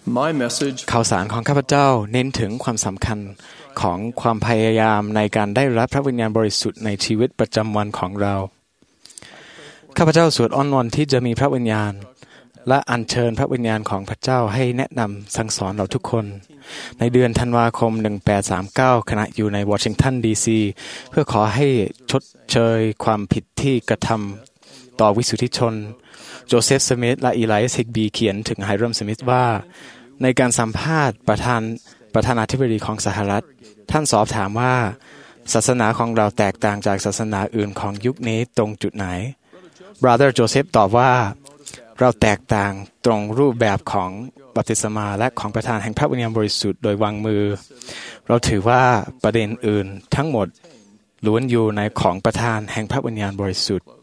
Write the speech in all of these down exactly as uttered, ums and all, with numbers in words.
My message ข่าวสารของข้าพเจ้าเน้นถึงความสำคัญของความพยายามในการได้รับพระวิญญาณบริสุทธิ์ในชีวิตประจำวันของเราข้าพเจ้าสวดอ้อนวอนที่จะมีพระวิญญาณและอัญเชิญพระวิญญาณของพระเจ้าให้แนะนำสั่งสอนเราทุกคนในเดือนธันวาคมหนึ่งพันแปดร้อยสามสิบเก้าขณะอยู่ในวอชิงตันดีซีเพื่อขอให้ชดเชยความผิดที่กระทำต่อวิสุทธิชนโจเซฟสมิธและอีไลซ์ฮิกบีเขียนถึงไฮรัมสมิธว่าในการสัมภาษณ์ประธานประธานาธิบดีของสหรัฐท่านสอบถามว่าศาสนาของเราแตกต่างจากศาสนาอื่นของยุคนี้ตรงจุดไหน Brother Joseph ตอบว่าเราแตกต่างตรงรูปแบบของบัพติศมาและของประธานแห่งพระวิญญาณบริสุทธิ์โดยวางมือเราถือว่าประเด็นอื่นทั้งหมดล้วนอยู่ในของประธานแห่งพระวิญญาณบริสุทธิ์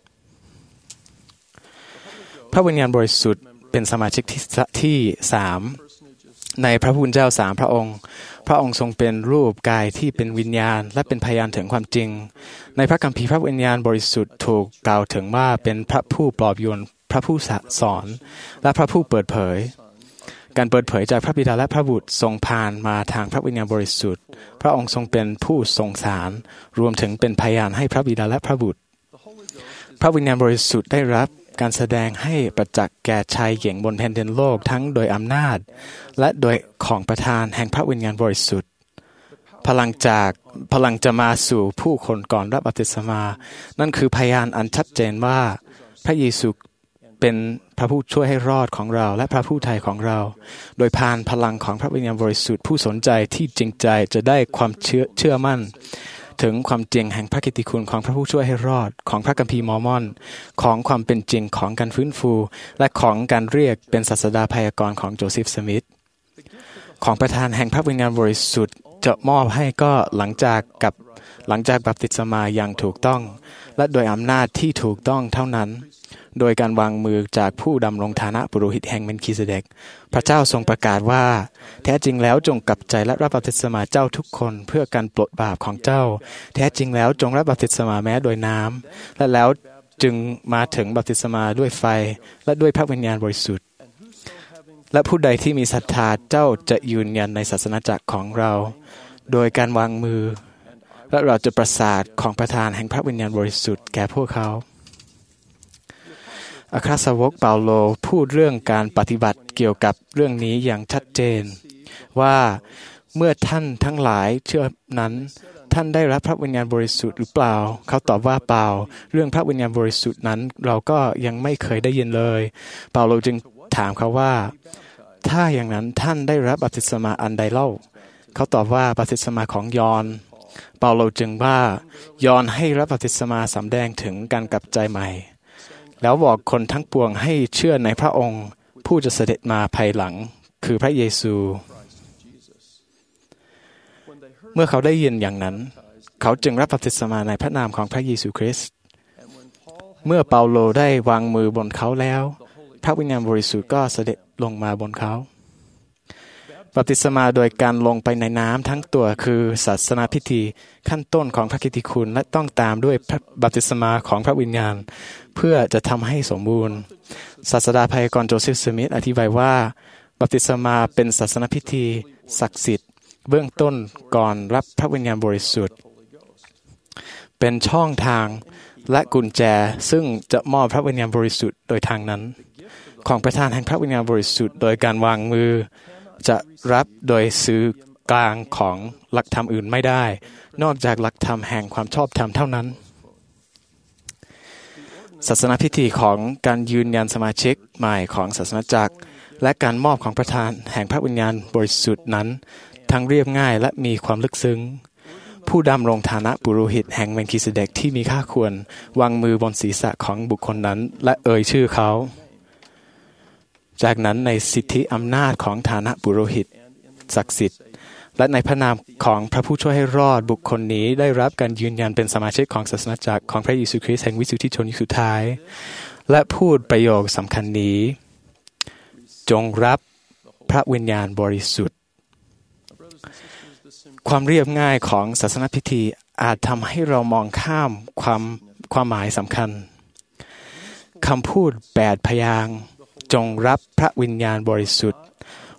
พระวิญญาณบริสุทธิ์เป็นสมาชิกที่ที่สามในพระผู้เป็นเจ้าสามพระองค์พระองค์ทรงเป็นรูปกายที่เป็นวิญญาณและเป็นพยานถึงความจริงในพระคัมภีร์พระวิญญาณบริสุทธิ์ถูกกล่าวถึงว่าเป็นพระผู้ปลอบโยนพระผู้สอนและพระผู้เปิดเผยการเปิดเผยจากพระบิดาและพระบุตรทรงผ่านมาทางพระวิญญาณบริสุทธิ์พระองค์ทรงเป็นผู้ทรงสารรวมถึงเป็นพยานให้พระบิดาและพระบุตรพระวิญญาณบริสุทธิ์ได้รับการแสดงให้ประจักษ์แก่ชายหญิงบนแผ่นดินโลกทั้งโดยอำนาจและโดยของประทานแห่งพระวิญญาณบริสุทธิ์พลังจากพลังจะมาสู่ผู้คนก่อนรับบัพติศมานั่นคือพยานอันชัดเจนว่าพระเยซูเป็นพระผู้ช่วยให้รอดของเราและพระผู้ไถ่ของเราโดยผ่านพลังของพระวิญญาณบริสุทธิ์ผู้สนใจที่จริงใจจะได้ความเชื่อเชื่อมั่นถึงความจริงแห่งพระกิตติคุณของพระผู้ช่วยให้รอดของพระคัมภีร์มอร์มอนของความเป็นจริงของการฟื้นฟูและของการเรียกเป็นศาสดาพยากรณ์ของโจเซฟสมิธของประธานแห่งพระวิญญาณบริสุทธิ์จะมอบให้ก็หลังจากกับหลังจากบัพติศมาอย่างถูกต้องและโดยอำนาจที่ถูกต้องเท่านั้นโดยการวางมือจากผู้ดำรงฐานะปุโรหิตแห่งเมลคิเซเดกพระเจ้าทรงประกาศว่าแท้จริงแล้วจงกลับใจและรับบัพติศมาเจ้าทุกคนเพื่อการปลดบาปของเจ้าแท้จริงแล้วจงรับบัพติศมาแม้โดยน้ำและแล้วจึงมาถึงบัพติศมาด้วยไฟและด้วยพระวิญญาณบริสุทธิ์และผู้ใดที่มีศรัทธาเจ้าจะยืนยันในศาสนาจักรของเราโดยการวางมือและเราจะประสาทของประธานแห่งพระวิญญาณบริสุทธิ์แก่พวกเขาอัครสาวกเปาโลพูดเรื่องการปฏิบัติเกี่ยวกับเรื่องนี้อย่างชัดเจนว่าเมื่อท่านทั้งหลายเชื่อนั้นท่านได้รับพระวิญญาณบริสุทธิ์หรือเปล่าเขาตอบว่าเปล่าเรื่องพระวิญญาณบริสุทธิ์นั้นเราก็ยังไม่เคยได้ยินเลยเปาโลจึงถามเขาว่าถ้าอย่างนั้นท่านได้รับบัพติศมาอันใดเล่าเขาตอบว่าบัพติศมาของยอห์นเปาโลจึงว่ายอห์นให้รับบัพติศมาสำแดงถึงการกลับใจใหม่แล้วบอกคนทั้งปวงให้เชื่อในพระองค์ผู้จะเสด็จมาภายหลังคือพระเยซูเมื่อเขาได้ยินอย่างนั้นเขาจึงรับบัพติศมาในพระนามของพระเยซูคริสต์เมื่อเปาโลได้วางมือบนเขาแล้วพระวิญญาณบริสุทธิ์ก็เสด็จลงมาบนเขาบัพติศมาโดยการลงไปในน้ำทั้งตัวคือศาสนาพิธีขั้นต้นของพระกิตติคุณและต้องตามด้วยบัพติศมาของพระวิญญาณเพื่อจะทำให้สมบูรณ์ศาสดาพยากรณ์โจเซฟสมิธอธิบายว่าบัพติศมาเป็นศาสนาพิธีศักดิ์สิทธิ์เบื้องต้นก่อนรับพระวิญญาณบริสุทธิ์เป็นช่องทางและกุญแจซึ่งจะมอบพระวิญญาณบริสุทธิ์โดยทางนั้นของประธานแห่งพระวิญญาณบริสุทธิ์โดยการวางมือจะรับโดยสื่อกลางของหลักธรรมอื่นไม่ได้นอกจากหลักธรรมแห่งความชอบธรรมเท่านั้นศาสนาพิธีของการยืนยันสมาชิกใหม่ของศาสนาจักรและการมอบของประธานแห่งพระวิญญาณบริสุทธิ์นั้นทั้งเรียบง่ายและมีความลึกซึ้งผู้ดำรงฐานะปุโรหิตแห่งเมลคิเซเดกที่มีค่าควรวางมือบนศีรษะของบุคคลนั้นและเอ่ยชื่อเขาจากนั้นในสิทธิอำนาจของฐานะปุโรหิตศักดิ์สิทธิ์และในพระนามของพระผู้ช่วยให้รอดบุคคลนี้ได้รับการยืนยันเป็นสมาชิกของศาสนาจักรของพระเยซูคริสต์แห่งวิสุทธิชนยุคสุดท้ายและพูดประโยคสำคัญนี้จงรับพระวิญญาณบริสุทธิ์ความเรียบง่ายของศาสนพิธีอาจทำให้เรามองข้ามความความหมายสำคัญคำพูดแปดพยางค์จงรับพระวิญญาณบริสุทธิ์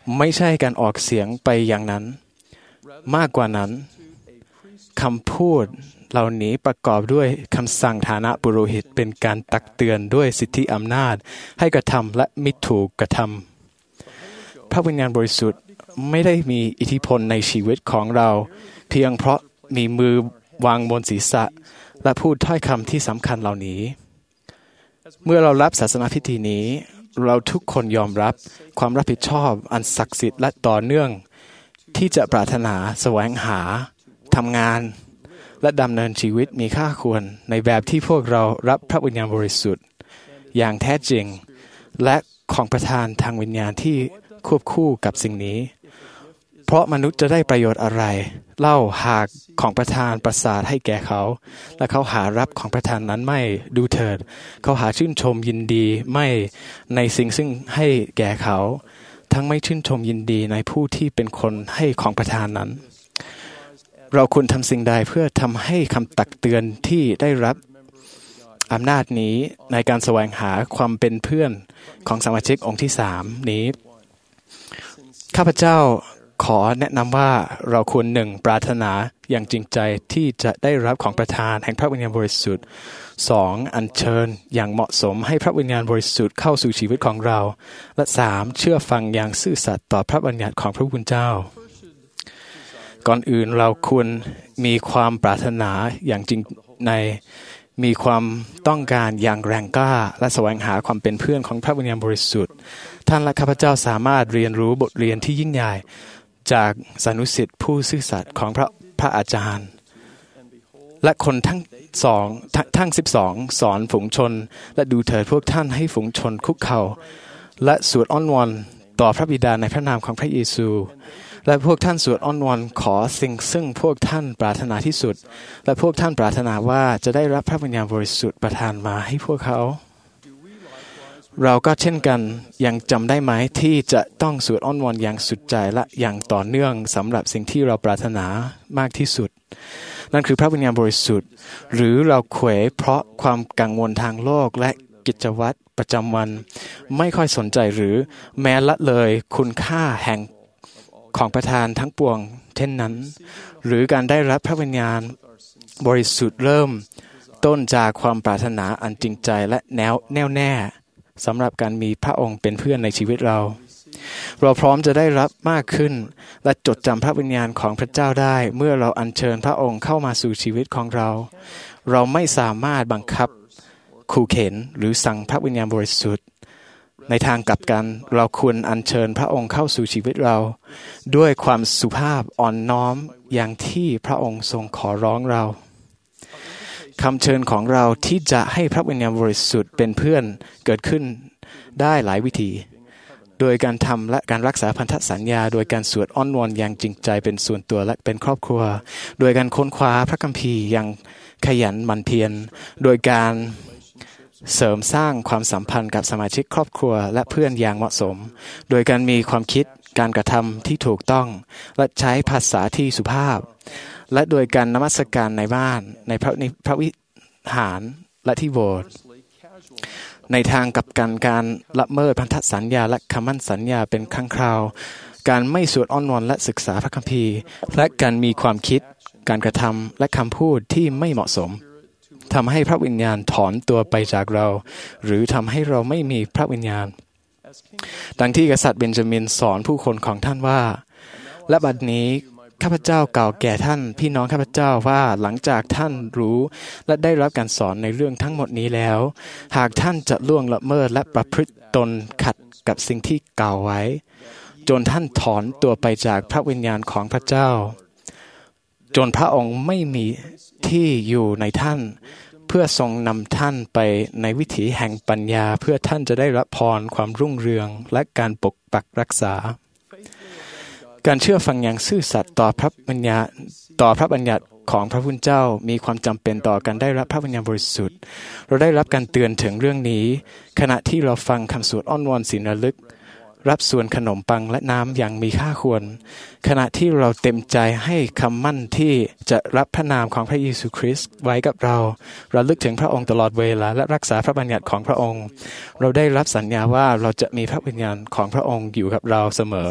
ไม่ใช่การออกเสียงไปอย่างนั้นมากกว่านั้นคำพูดเหล่านี้ประกอบด้วยคำสั่งฐานะปุโรหิตเป็นการตักเตือนด้วยสิทธิอำนาจให้กระทำและมิถูกกระทำพระวิญญาณบริสุทธิ์ไม่ได้มีอิทธิพลในชีวิตของเราเพียงเพราะมีมือวางบนศีรษะและพูดถ้อยคำที่สำคัญเหล่านี้เมื่อเรารับศาสนาพิธีนี้เราทุกคนยอมรับความรับผิดชอบอันศักดิ์สิทธิ์และต่อเนื่องที่จะปรารถนาแสวงหาทำงานและดำเนินชีวิตมีค่าควรในแบบที่พวกเรารับพระวิญญาณบริสุทธิ์อย่างแท้จริงและของประทานทางวิญญาณที่ควบคู่กับสิ่งนี้เพราะมนุษย์จะได้ประโยชน์อะไรเล่าหากของประทานประสาทให้แก่เขาและเขาหารับของประทานนั้นไม่ดูเถิดเขาหาชื่นชมยินดีไม่ในสิ่งซึ่งให้แก่เขาทั้งไม่ชื่นชมยินดีในผู้ที่เป็นคนให้ของประทานนั้นเราควรทำสิ่งใดเพื่อทำให้คำตักเตือนที่ได้รับอำนาจนี้ในการแสวงหาความเป็นเพื่อนของสมาชิกองค์ที่สามนี้ข้าพเจ้าขอแนะนำว่าเราควรหนึ่งปรารถนาอย่างจริงใจที่จะได้รับของประทานแห่งพระวิญญาณบริสุทธิ์สองอัญเชิญอย่างเหมาะสมให้พระวิญญาณบริสุทธิ์เข้าสู่ชีวิตของเราและสามเชื่อฟังอย่างซื่อสัตย์ต่อพระบัญญัติของพระผู้เป็นเจ้าก่อนอื่นเราควรมีความปรารถนาอย่างจริงในมีความต้องการอย่างแรงกล้าและแสวงหาความเป็นเพื่อนของพระวิญญาณบริสุทธิ์ท่านและข้าพเจ้าสามารถเรียนรู้บทเรียนที่ยิ่งใหญ่จากสานุสิทธิ์ผู้ซื่อสัตย์ของพระพระอาจารย์และคนทั้งสองทั้งสิบสองสอนฝูงชนและดูเถิดพวกท่านให้ฝูงชนคุกเข่าและสวดอ้อนวอนต่อพระบิดาในพระนามของพระเยซูและพวกท่านสวดอ้อนวอนขอสิ่งซึ่งพวกท่านปรารถนาที่สุดและพวกท่านปรารถนาว่าจะได้รับพระวิญญาณบริสุทธิ์ประทานมาให้พวกเขาเราก็เช่นกันยังจำได้ไหมที่จะต้องสวดอ้อนวอนอย่างสุดใจและอย่างต่อเนื่องสำหรับสิ่งที่เราปรารถนามากที่สุดนั่นคือพระวิญญาณบริสุทธิ์หรือเราเขวเพราะความกังวลทางโลกและกิจวัตรประจำวันไม่ค่อยสนใจหรือแม้ละเลยคุณค่าแห่งของประทานทั้งปวงเช่นนั้นหรือการได้รับพระวิญญาณบริสุทธิ์เริ่มต้นจากความปรารถนาอันจริงใจและแน่วแน่วแน่สำหรับการมีพระองค์เป็นเพื่อนในชีวิตเราเราพร้อมจะได้รับมากขึ้นและจดจำพระวิญญาณของพระเจ้าได้เมื่อเราอัญเชิญพระองค์เข้ามาสู่ชีวิตของเราเราไม่สามารถบังคับขู่เข็นหรือสั่งพระวิญญาณบริสุทธิ์ในทางกลับกันเราควรอัญเชิญพระองค์เข้าสู่ชีวิตเราด้วยความสุภาพอ่อนน้อมอย่างที่พระองค์ทรงขอร้องเราคำเชิญของเราที่จะให้พระวิญญาณบริสุทธิ์เป็นเพื่อนเกิดขึ้นได้หลายวิธีโดยการทำและการรักษาพันธสัญญาโดยการสวดอ้อนวอนอย่างจริงใจเป็นส่วนตัวและเป็นครอบครัวโดยการค้นคว้าพระคัมภีร์อย่างขยันหมั่นเพียรโดยการเสริมสร้างความสัมพันธ์กับสมาชิกครอบครัวและเพื่อนอย่างเหมาะสมโดยการมีความคิดการกระทำที่ถูกต้องและใช้ภาษาที่สุภาพและโดยการนมัสการในบ้านในพระในพระวิหารและที่โบสถ์ในทางกับการการละเมิดพันธสัญญาและคำมั่นสัญญาเป็นครั้งคราวการไม่สวดอ้อนวอนและศึกษาพระคัมภีร์และการมีความคิดการกระทำและคำพูดที่ไม่เหมาะสมทำให้พระวิญญาณถอนตัวไปจากเราหรือทำให้เราไม่มีพระวิญญาณดังที่กษัตริย์เบนจามินสอนผู้คนของท่านว่าและบัดนี้ข้าพเจ้ากล่าวแก่ท่านพี่น้องข้าพเจ้าว่าหลังจากท่านรู้และได้รับการสอนในเรื่องทั้งหมดนี้แล้วหากท่านจะล่วงละเมิดและประพฤติตนขัดกับสิ่งที่กล่าวไว้จนท่านถอนตัวไปจากพระวิญญาณของพระเจ้าจนพระองค์ไม่มีที่อยู่ในท่านเพื่อทรงนำท่านไปในวิถีแห่งปัญญาเพื่อท่านจะได้รับพรความรุ่งเรืองและการปกปักรักษาการเชื่อฟังอย่างซื่อสัตย์ต่อพระบัญญัติต่อพระบัญญัติของพระผู้เป็นเจ้ามีความจำเป็นต่อการได้รับพระวิญญาณบริสุทธิ์เราได้รับการเตือนถึงเรื่องนี้ขณะที่เราฟังคำสวดอ้อนวอนศีลระลึกรับส่วนขนมปังและน้ำอย่างมีค่าควรขณะที่เราเต็มใจให้คำมั่นที่จะรับพระนามของพระเยซูคริสต์ไว้กับเราเราลึกถึงพระองค์ตลอดเวลาและรักษาพระบัญญัติของพระองค์เราได้รับสัญญาว่าเราจะมีพระวิญญาณของพระองค์อยู่กับเราเสมอ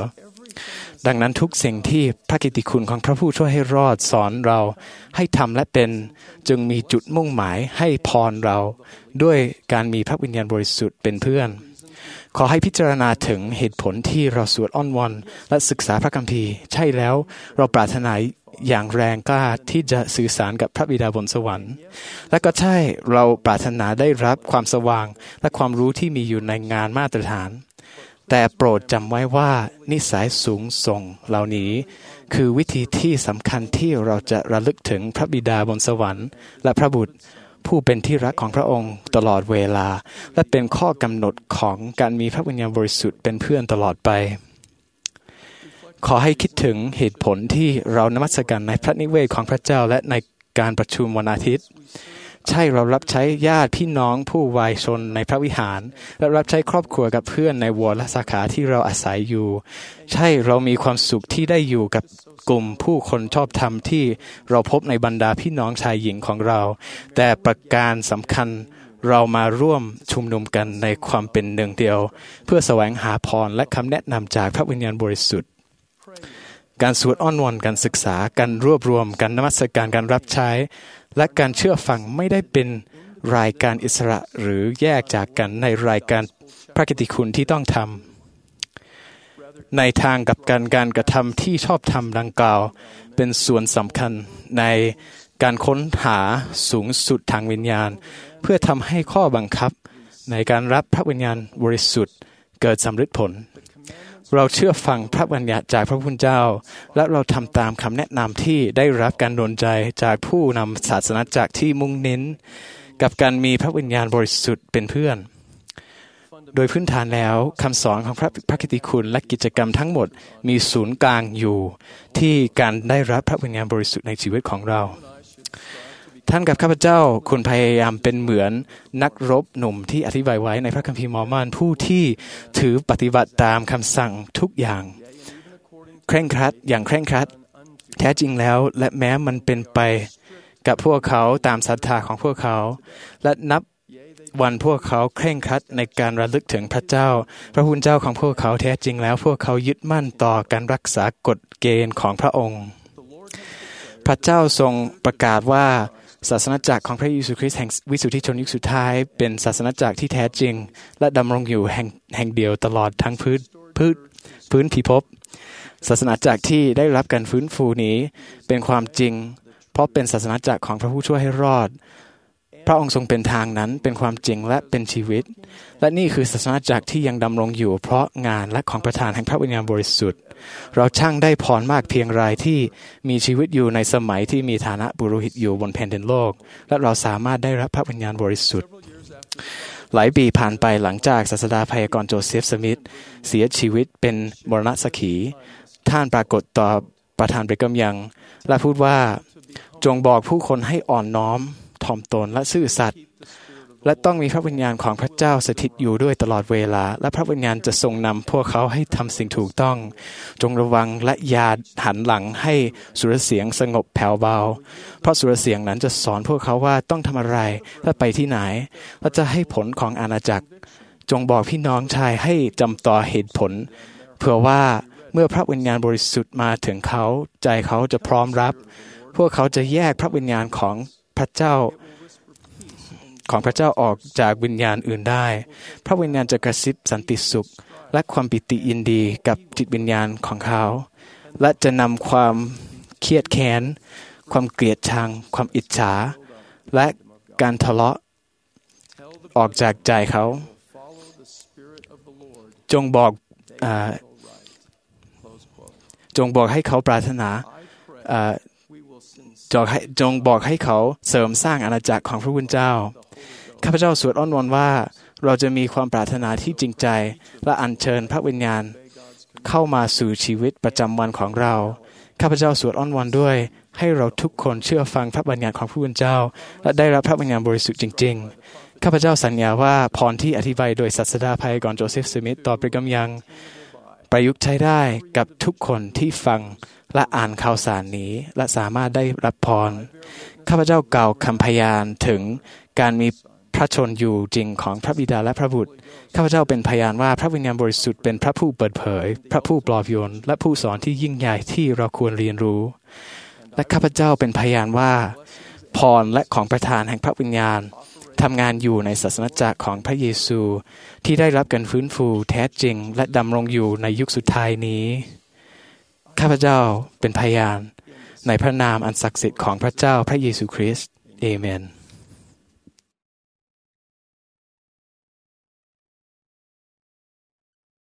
ดังนั้นทุกสิ่งที่พระกิตติคุณของพระผู้ช่วยให้รอดสอนเราให้ทำและเป็นจึงมีจุดมุ่งหมายให้พรเราด้วยการมีพระวิญญาณบริสุทธิ์เป็นเพื่อนขอให้พิจารณาถึงเหตุผลที่เราสวดอ้อนวอนและศึกษาพระคัมภีร์ใช่แล้วเราปรารถนาอย่างแรงกล้าที่จะสื่อสารกับพระบิดาบนสวรรค์และก็ใช่เราปรารถนาได้รับความสว่างและความรู้ที่มีอยู่ในงานมาตรฐานแต่โปรดจำไว้ว่านิสัยสูงส่งเหล่านี้คือวิธีที่สำคัญที่เราจะระลึกถึงพระบิดาบนสวรรค์และพระบุตรผู้เป็นที่รักของพระองค์ตลอดเวลาและเป็นข้อกำหนดของการมีพระวิญญาณบริสุทธิ์เป็นเพื่อนตลอดไปขอให้คิดถึงเหตุผลที่เรานมัสการในพระนิเวศของพระเจ้าและในการประชุมวันอาทิตย์ใช่เรารับใช้ญาติพี่น้องผู้วายชนในพระวิหารและรับใช้ครอบครัวกับเพื่อนในวรและสาขาที่เราอาศัยอยู่ใช่เรามีความสุขที่ได้อยู่กับกลุ่มผู้คนชอบธรรมที่เราพบในบรรดาพี่น้องชายหญิงของเราแต่ประการสำคัญเรามาร่วมชุมนุมกันในความเป็นหนึ่งเดียวเพื่อแสวงหาพรและคำแนะนำจากพระวิญญาณบริสุทธิ์การสวดอ้อนวอนการศึกษาการรวบรวมการนมัสการการรับใช้และการเชื่อฟังไม่ได้เป็นรายการอิสระหรือแยกจากกันในรายการพระกิตติคุณที่ต้องทำในทางกับการการกระทำที่ชอบธรรมดังกล่าวเป็นส่วนสำคัญในการค้นหาสูงสุดทางวิญญาณเพื่อทำให้ข้อบังคับในการรับพระวิญญาณบริสุทธิ์เกิดสำเร็จผลเราเชื่อฟังพระบัญญัติจากพระผู้เป็นเจ้าและเราทำตามคำแนะนำที่ได้รับการดลใจจากผู้นำศาสนาจักรที่มุ่งเน้นกับการมีพระวิญญาณบริสุทธิ์เป็นเพื่อนโดยพื้นฐานแล้วคำสอนของพระพระกิตติคุณและกิจกรรมทั้งหมดมีศูนย์กลางอยู่ที่การได้รับพระวิญญาณบริสุทธิ์ในชีวิตของเราท่านกับข้าพเจ้าคุณพยายามเป็นเหมือนนักรบหนุ่มที่อธิบายไว้ในพระคัมภีร์มอร์มอนผู้ที่ถือปฏิบัติตามคำสั่งทุกอย่างเคร่งครัดอย่างเคร่งครัดแท้จริงแล้วและแม้มันเป็นไปกับพวกเขาตามศรัทธาของพวกเขาและนับวันพวกเขาเคร่งครัดในการระลึกถึงพระเจ้าพระผู้เป็นเจ้าของพวกเขาแท้จริงแล้วพวกเขายึดมั่นต่อการรักษากฎเกณฑ์ของพระองค์พระเจ้าทรงประกาศว่าศาสนาจักรของพระเยซูคริสต์แห่งวิสุทธิชนยุคสุดท้ายเป็นศาสนาจักรที่แท้จริงและดำรงอยู่แห่งแห่งเดียวตลอดทั้งพื้นพื้นพื้นพิภพศาสนาจักรที่ได้รับการฟื้นฟูนี้เป็นความจริงเพราะเป็นศาสนาจักรของพระผู้ช่วยให้รอดพระองค์ทรงเป็นทางนั้นเป็นความจริงและเป็นชีวิตและนี่คือศาสนาจักรที่ยังดำรงอยู่เพราะงานและของประทานแห่งพระวิญญาณบริสุทธิ์เราช่างได้พรมากเพียงไรที่มีชีวิตอยู่ในสมัยที่มีฐานะปุโรหิตอยู่บนแผ่นดินโลกและเราสามารถได้รับพระวิญญาณบริสุทธิ์หลายปีผ่านไปหลังจากศาสดาพยากรณ์โจเซฟสมิธเสียชีวิตเป็นมรณสักขีท่านปรากฏต่อประธานเบรกมยังและพูดว่าจงบอกผู้คนให้อ่อนน้อมถ่อมตนและซื่อสัตย์และต้องมีพระวิญญาณของพระเจ้าสถิตอยู่ด้วยตลอดเวลาและพระวิญญาณจะทรงนำพวกเขาให้ทำสิ่งถูกต้องจงระวังและอย่าหันหลังให้สุรเสียงสงบแผ่วเบาเพราะสุรเสียงนั้นจะสอนพวกเขาว่าต้องทำอะไรและไปที่ไหนและจะให้ผลของอาณาจักรจงบอกพี่น้องชายให้จำต่อเหตุผลเพื่อว่าเมื่อพระวิญญาณบริสุทธิ์มาถึงเขาใจเขาจะพร้อมรับพวกเขาจะแยกพระวิญญาณของพระเจ้าของพระเจ้าออกจากวิญญาณอื่นได้พระวิญญาณจะกระซิบสันติสุขและความปิติยินดีกับจิตวิญญาณของเขาและจะนำความเครียดแค้นความเกลียดชังความอิจฉาและการทะเลาะออกจากใจเขาจงบอกจงบอกให้เขาปรารถนาจงให้จงบอกให้เขาเสริมสร้างอาณาจักรของพระผู้เป็นเจ้าข้าพเจ้าสวดอ้อนวอนว่าเราจะมีความปรารถนาที่จริงใจและอัญเชิญพระวิญญาณเข้ามาสู่ชีวิตประจำวันของเราข้าพเจ้าสวดอ้อนวอนด้วยให้เราทุกคนเชื่อฟังพระบัญญัติของพระผู้เป็นเจ้าและได้รับพระวิญญาณบริสุทธิ์จริงๆข้าพเจ้าสัญญาว่าพรที่อธิบายโดยศาสดาพยากรณ์โจเซฟสมิธต่อเบรกมยังประยุกต์ใช้ได้กับทุกคนที่ฟังและอ่านข่าวสารนี้และสามารถได้รับพรข้าพเจ้ากล่าวคำพยานถึงการมีพระชนอยู่จริงของพระบิดาและพระบุตรข้าพเจ้าเป็นพยานว่าพระวิญญาณบริสุทธิ์เป็นพระผู้เปิดเผยพระผู้ปลอบโยนและผู้สอนที่ยิ่งใหญ่ที่เราควรเรียนรู้และข้าพเจ้าเป็นพยานว่าพรและของประทานแห่งพระวิญญาณทำงานอยู่ในศาสนจักรของพระเยซูที่ได้รับการฟื้นฟูแท้จริงและดำรงอยู่ในยุคสุดท้ายนี้ข้าพเจ้าเป็นพยานในพระนามอันศักดิ์สิทธิ์ของพระเจ้าพระเยซูคริสต์เอเมน